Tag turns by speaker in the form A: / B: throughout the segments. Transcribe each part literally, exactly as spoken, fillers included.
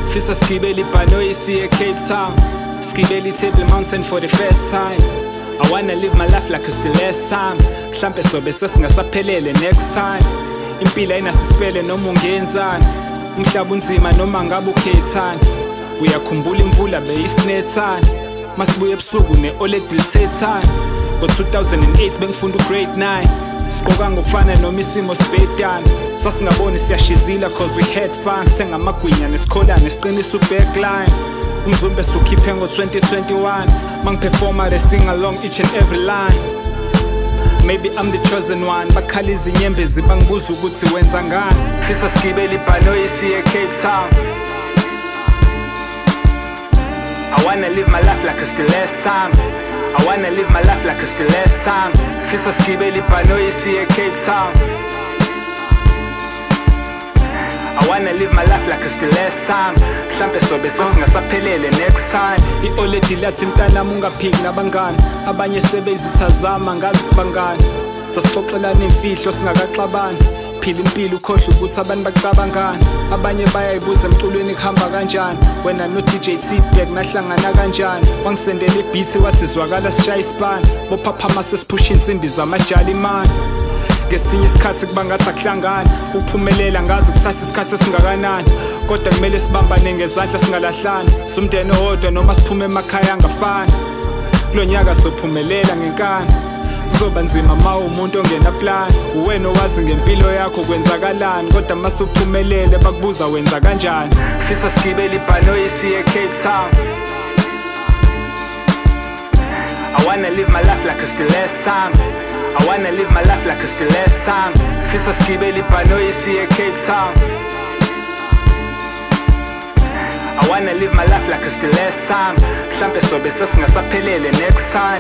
A: Fisa skibeli Baloyi siye Cape Town, skibeli Table Mountain for the first time. I wanna live my life like it's the last time. Mhlampe sobe sesingasaphelele next time. Impilo ayinasisipele noma ungenzani, umhlaba unzima noma ngabe ukhethani. Uyakhumbula imvula beyisinethani, masibuye ebusuku ne-Oleg Bilthethani. Ngo-two thousand eight bengifunda u-grade nine, siqoka ngokufana noma isimo sibhedane. Sasingaboni siyashizila cause we had fun, sengamagwinya nesikholane siqinisa u-backline. Umzumbe sukhiphe ngo-twenty twenty-one, mangiperforma they sing along each and every line. Maybe I'm the chosen one, bakhala izinyembezi bangibuza ukuthi wenza ngani. Fisa skibeli Baloyi siye Cape Town, I wanna live my life like it's the last time. I wanna live my life like it's the last time. Fisa skibeli Baloyi siye Cape Town, I wanna live my life like it's the last time. Mhlampe sobe sesingasaphelele next time. I-Oledi lathi mntanami ungaphiki nabangani, abanye sebezithazama ngazi sibangani. Sasixoxelana imfihlo singakaxabani, phila impilo ukhohle ukuthi abantu bacabangani. Abanye bayayibuza emculweni kuhamba kanjani, wena no D J T-Bag nahlangana kanjani. Wangisendela i-beat wathi zwakala sishaya isipani, bophaphama sesiphusha insimbi zamajali imani. Ngesinye isikhathi kuba ngathi akuhlangani, ukuphumelela ngazi kuthatha isikhathi esingakanani. Kodwa kumele sibambane ngezandla singalahlani, sumndeni owodwa noma siphume emakhaya angafani. Kulo nyaka sophumelela ngenkani, kuzoba nzima ma umuntu ongena plan. Uwena owazi ngempilo yakho kwenzakalani, kodwa mase uphumelele bakubuza wenza kanjani. Fisa skibeli Baloyi siye Cape Town, I wanna live my life like it's the last time. I wanna live my life like it's the last time. Fisa skibeli Baloyi siye Cape Town, I wanna live my life like it's the last time. Mhlampe sobe sesingasaphelele next time.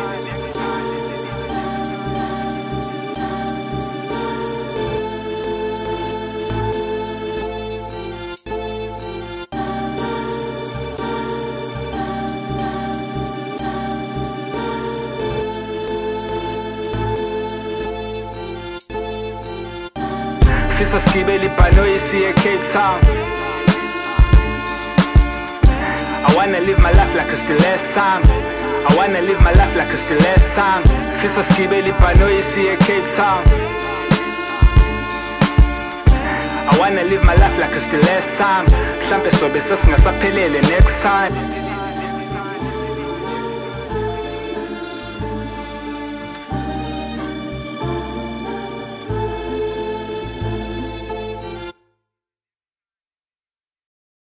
A: Fisa skibeli Baloyi siye Cape Town, I wanna live my life like it's the last time. I wanna live my life like it's the last time. Fisa skibeli Baloyi siye Cape Town, I wanna live my life like it's the last time. Mhlampe sobe sesingasaphelele next time.